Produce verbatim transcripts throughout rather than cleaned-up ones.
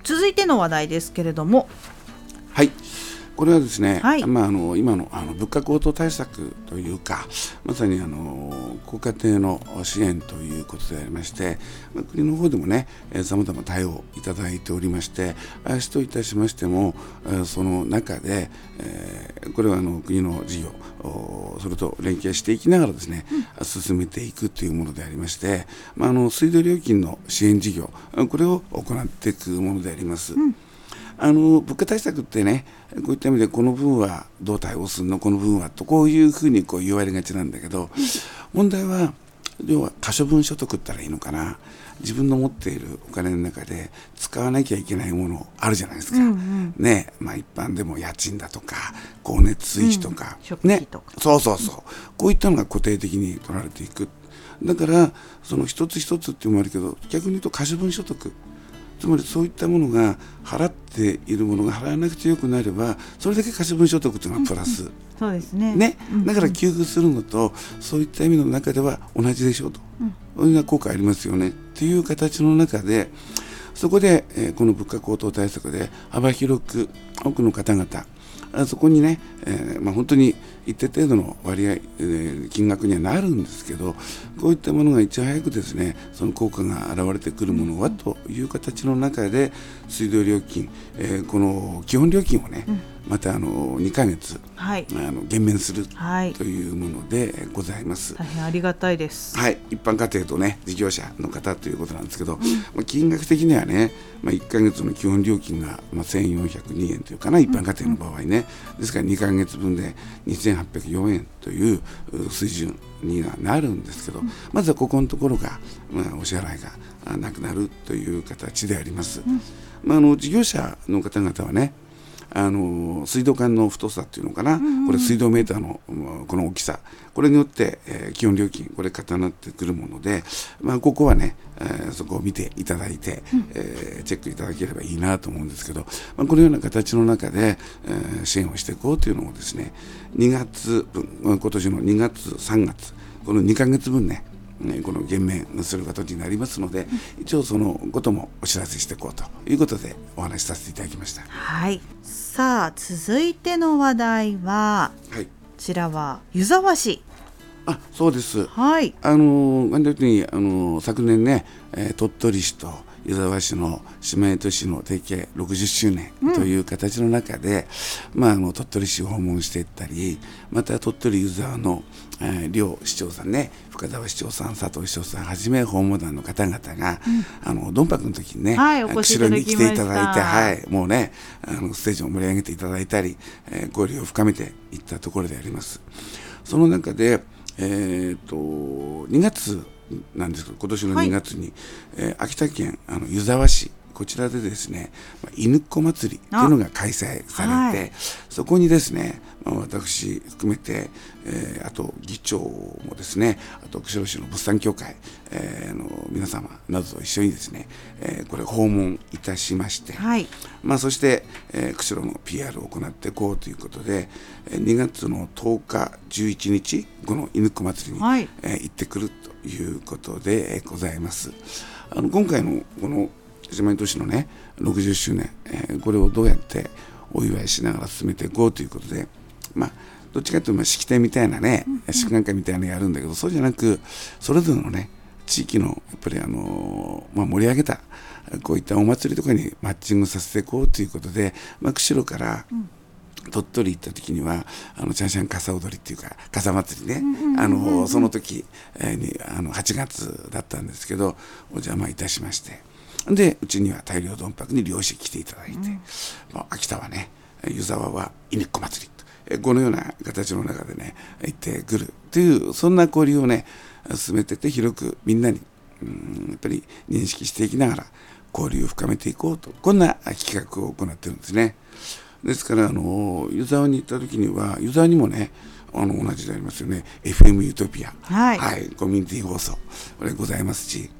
続いての話題ですけれども、 はい、これはですね、 はい、 まあ、あの今 の, あの物価高騰対策というか、まさにあのご家庭の支援ということでありまして、まあ、国の方でもねさまざま対応いただいておりまして、私といたしましてもその中で、えー、これはあの国の事業それと連携していきながらですね、うん、進めていくというものでありまして、まあ、あの水道料金の支援事業、これを行っていくものであります。うん、あの物価対策ってね、こういった意味でこの分はどう対応するの、この分はとこういうふうにこう言われがちなんだけど、問題は要は可処分所得って言ったらいいのかな、自分の持っているお金の中で使わなきゃいけないものあるじゃないですか、うんうん、ね、まあ、一般でも家賃だとか光熱水費とか、 うん、食費とか、 ね、そうそうそう、こういったのが固定的に取られていく。だからその一つ一つっていうのもあるけど、逆に言うと可処分所得、つまりそういったものが払っているものが払わなくてよくなれば、それだけ可処分所得というのはプラス、うんうん、 そうですね、 ね、だから給付するのとそういった意味の中では同じでしょうと、うん、そういう効果ありますよねっていう形の中で、そこで、えー、この物価高騰対策で幅広く多くの方々、そこにね、えーまあ、本当に一定程度の割合、えー、金額にはなるんですけど、こういったものがいち早くですね、その効果が現れてくるものはという形の中で、水道料金、えー、この基本料金をね、うん、またあのにかげつ、はい、あの減免するというものでございます。 大変ありがたいです。 はい、一般家庭とね、事業者の方ということなんですけど、うん、まあ、金額的にはね、まあ、いっかげつの基本料金が、まあ、せんよんひゃくにえんというかな、一般家庭の場合ね、うん、ですからにかげつぶんでにせんはっぴゃくよんえんという水準にはなるんですけど、うん、まずはここのところが、まあ、お支払いがなくなるという形であります。うん、まあ、あの事業者の方々はね、あの水道管の太さっていうのかな、うんうん、これ水道メーターのこの大きさ、これによって、えー、基本料金これ重なってくるもので、まあ、ここはね、えー、そこを見ていただいて、うん、えー、チェックいただければいいなと思うんですけど、まあ、このような形の中で、えー、支援をしていこうというのをですね、にがつぶん、今年のにがつさんがつ、このにかげつぶんね、この減免することになりますので、一応そのこともお知らせしていこうということでお話しさせていただきました。 はい、さあ続いての話題は、はい、こちらは湯沢市。 あ、そうです。 はい、 あの簡単にあの昨年ね、えー、鳥取市と湯沢市の姉妹都市の提携ろくじゅっしゅうねんという形の中で、うん、まあ、あの鳥取市を訪問していったり、また鳥取湯沢の、えー、両市長さんね、深澤市長さん、佐藤市長さんはじめ訪問団の方々が、うん、あのドンパクの時にね、 はい、お越しいただきました。 釧路に来ていただいて、はい、もうね、あのステージを盛り上げていただいたり、えー、交流を深めていったところであります。その中で、えー、とにがつなんですけど、今年のにがつに、はい、えー、秋田県あの湯沢市、こちらでですね、犬っ子祭りというのが開催されて、はい、そこにですね、まあ、私含めて、えー、あと議長もですね、あと釧路市の物産協会、えー、の皆様などと一緒にですね、えー、これ訪問いたしまして、はい、まあ、そして、えー、釧路の ピーアール を行っていこうということで、にがつのとおかじゅういちにち、この犬っ子祭りに、はい、えー、行ってくるということでございます。あの今回のこの姉妹都市のねろくじゅっしゅうねん、えー、これをどうやってお祝いしながら進めていこうということで、まあどっちかというと式典みたいなね、祝賀会みたいなのやるんだけど、そうじゃなくそれぞれのね地域のやっぱりあのーまあ、盛り上げたこういったお祭りとかにマッチングさせていこうということで、まあ、釧路から鳥取行った時にはあのチャンシャン傘踊りっていうか傘祭りね、あのその時、えー、にあのはちがつだったんですけど、お邪魔いたしまして、でうちには大量ドンパクに漁師来ていただいて、うん、秋田はね、湯沢は犬っ子祭りと、えこのような形の中でね行ってくるという、そんな交流をね進めてて、広くみんなに、うん、やっぱり認識していきながら交流を深めていこうと、こんな企画を行ってるんですね。ですからあの湯沢に行った時には、湯沢にもねあの同じでありますよね、 エフエム ユートピア、はい、はい、コミュニティ放送これございますし、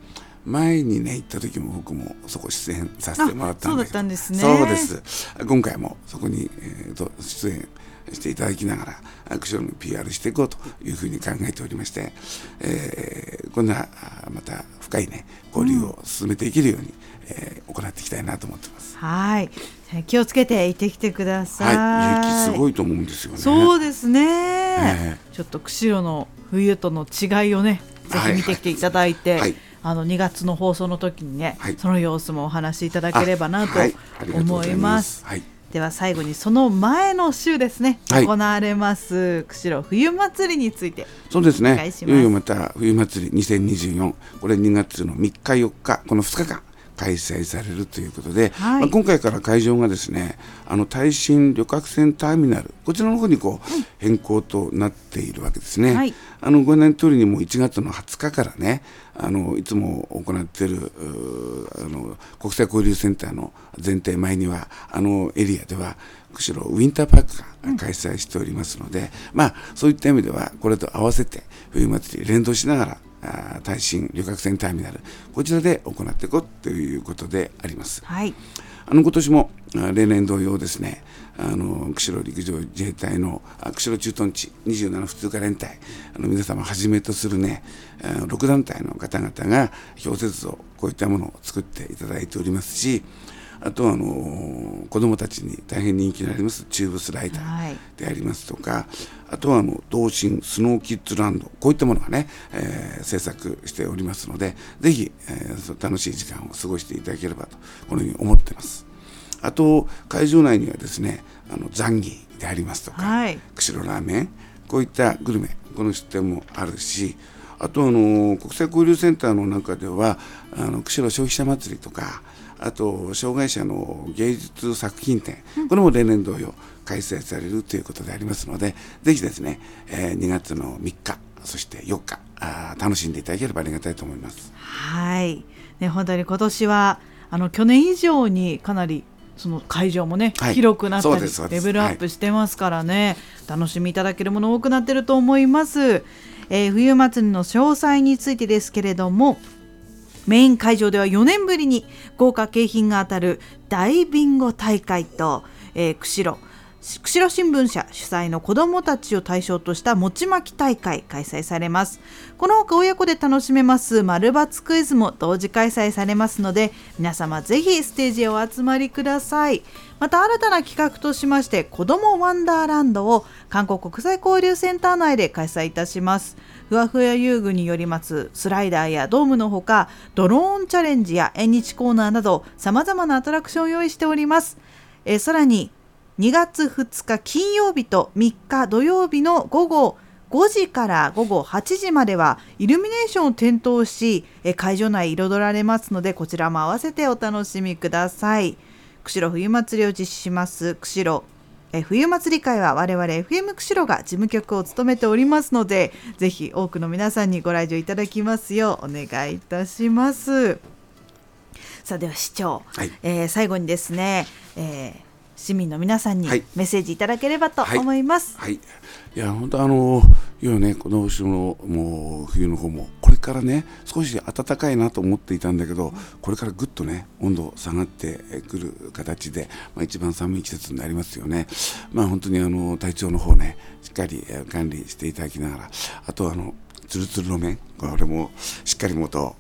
前にね行った時も僕もそこ出演させてもらったんで、 そうだったんですね。 そうです。今回もそこに、えー、と出演していただきながら釧路の ピーアール していこうというふうに考えておりまして、えー、こんなまた深いね交流を進めていけるように、うんえー、行っていきたいなと思ってます。 はい、気をつけて行ってきてください。 はい、雪すごいと思うんですよね。 そうですね、 えー、 ちょっと釧路の冬との違いをねぜひ見てきていただいて、はいはい、あのにがつの放送の時にね、はい、その様子もお話しいただければなと思います。はい、では最後にその前の週ですね、はい、行われます釧路冬祭りについてそうですね、いよいよまた冬祭りにせんにじゅうよん、これにがつのみっかよっか、このふつかかん開催されるということで、はい、まあ、今回から会場がですね、あの耐震旅客船ターミナル、こちらの方にこう、うん、変更となっているわけですね。はい、あのご案内の通りにもういちがつのはつかからね、あのいつも行っているあの国際交流センターの前提前にはあのエリアでは釧路ウィンターパークが開催しておりますので、うん、まあそういった意味ではこれと合わせて冬祭り連動しながら耐震旅客船ターミナル、こちらで行っていこうということであります。はい、あの今年も例年同様ですね、あの釧路陸上自衛隊の釧路駐屯地にじゅうなな普通科連隊、あの皆様はじめとするねろくだんたいの方々が氷雪像、こういったものを作っていただいておりますし、あとはあの子どもたちに大変人気のありますチューブスライダーでありますとか、はい、あとはあの同心スノーキッズランド、こういったものがね、えー、制作しておりますので、ぜひ、えー、楽しい時間を過ごしていただければとこのように思っています。あと会場内にはですね、あのザンギでありますとか、はい、釧路ラーメン、こういったグルメ、この出店もあるし、あとあの国際交流センターの中ではあの釧路消費者祭りとか、あと障害者の芸術作品展、これも例年同様開催されるということでありますので、ぜひですね、えー、にがつのみっか、そしてよっか、あ楽しんでいただければありがたいと思います。 はい、ね、本当に今年はあの去年以上にかなりその会場もね、はい、広くなったりレベルアップしてますからね、はい、楽しみいただけるもの多くなってると思います。えー、冬祭りの詳細についてですけれども、メイン会場ではよねんぶりに豪華景品が当たる大ビンゴ大会と、えー、釧路釧路新聞社主催の子どもたちを対象とした餅巻き大会開催されます。このほか親子で楽しめます丸×クイズも同時開催されますので、皆様ぜひステージへお集まりください。また新たな企画としまして、子どもワンダーランドを韓国国際交流センター内で開催いたします。ふわふわ遊具によりますスライダーやドームのほか、ドローンチャレンジや縁日コーナーなど様々なアトラクションを用意しております。えー、さらににがつふつか金曜日とみっか土曜日の午後ごじから午後はちじまではイルミネーションを点灯し、え会場内彩られますので、こちらも合わせてお楽しみください。釧路冬祭りを実施します釧路え冬祭り会は我々 エフエム 釧路が事務局を務めておりますので、ぜひ多くの皆さんにご来場いただきますようお願いいたします。さあでは市長、はい、えー、最後にですね、えー市民の皆さんにメッセージいただければと思います。 はいはい、いや本当あのいよね、この後ろのもう冬の方もこれからね少し暖かいなと思っていたんだけど、これからぐっとね温度下がってくる形で、まあ、一番寒い季節になりますよね。まあ本当にあの体調の方ねしっかり管理していただきながら、あとあのつるつる路面、これもしっかりもと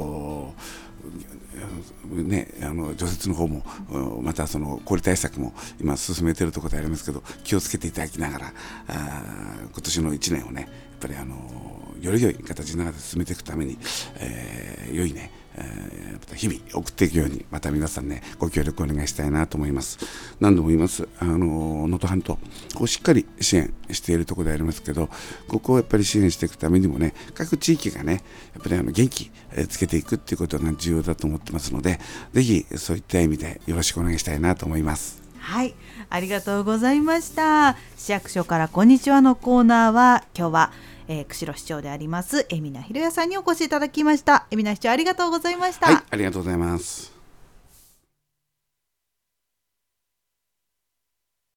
ね、あの除雪の方もまたその氷対策も今進めているところでありますけど、気をつけていただきながら、あ今年のいちねんをねやっぱりあのより良い形の中で進めていくために、えー、良いね、えー、また日々送っていくように、また皆さんねご協力お願いしたいなと思います。何度も言います、あの能登半島こうしっかり支援しているところでありますけど、ここをやっぱり支援していくためにもね、各地域がねやっぱりあの元気つけていくっていうことが重要だと思ってますので、ぜひそういった意味でよろしくお願いしたいなと思います。 はい、ありがとうございました。市役所からこんにちはのコーナーは今日は、えー、釧路市長であります海老名博也さんにお越しいただきました。海老名市長ありがとうございました。 はい、ありがとうございます。